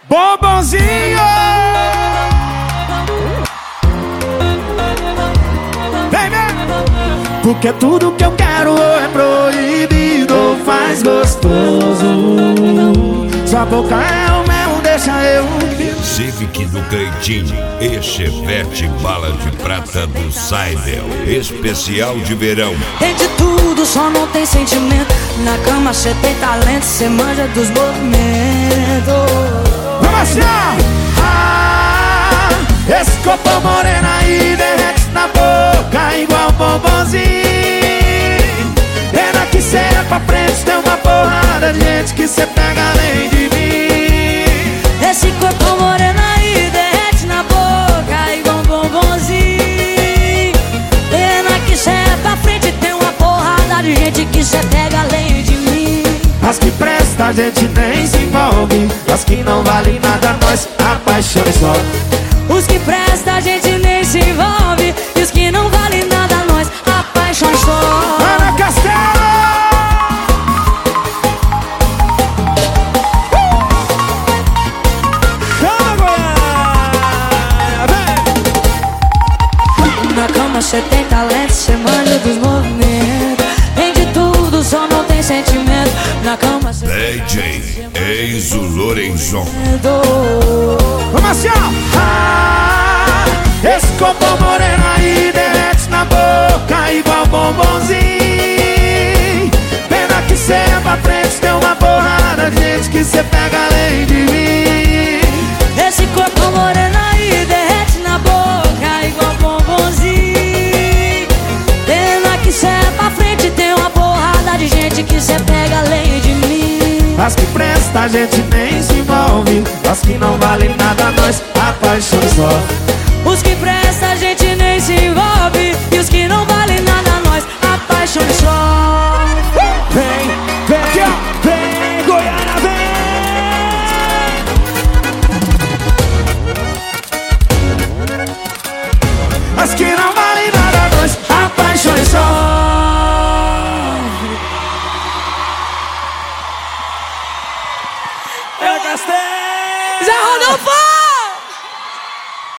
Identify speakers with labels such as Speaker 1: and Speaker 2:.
Speaker 1: Bombonzinho. Vem, vem. Porque tudo que eu quero é proibido ou faz gostoso. Sua boca é o mel, deixa eu.
Speaker 2: Civic do Cleitinho e Chevette bala de prata do Seidel, especial de verão.
Speaker 3: Tem de tudo, só não tem sentimento. Na cama cê tem talento, cê manja dos movimentos.
Speaker 1: Vamos achar! Esse corpo moreno aí derrete na boca igual bombonzinho. Pena que cê é pra frente, tem uma porrada de gente que cê pega além de mim.
Speaker 3: Esse corpo moreno aí derrete na boca igual bombonzinho. Pena que cê é pra frente, tem uma porrada de gente que cê pega além de mim.
Speaker 1: As que presta a gente nem se envolve, as que não valem nada nós apaixonamos só.
Speaker 3: Os que presta a gente nem se envolve, e os que não valem nada nós apaixonamos só.
Speaker 1: Ana Castelo!
Speaker 3: Na cama cê tem talento, cê manja dos movimentos. Tem de tudo, só não tem sentimento. Na cama cê
Speaker 2: DJ Enzo Lorenzon.
Speaker 1: Vamos assim, ó! Esse corpo moreno aí derrete na boca igual bombonzinho. Pena que cê é pra frente, tem uma porrada de gente que cê pega além de mim.
Speaker 3: Esse corpo moreno aí derrete na boca igual bombonzinho. Pena que cê é pra frente, tem uma porrada de gente que cê pega além de mim.
Speaker 1: As que presta a gente nem se envolve, as que não valem nada nós apaixonamos só.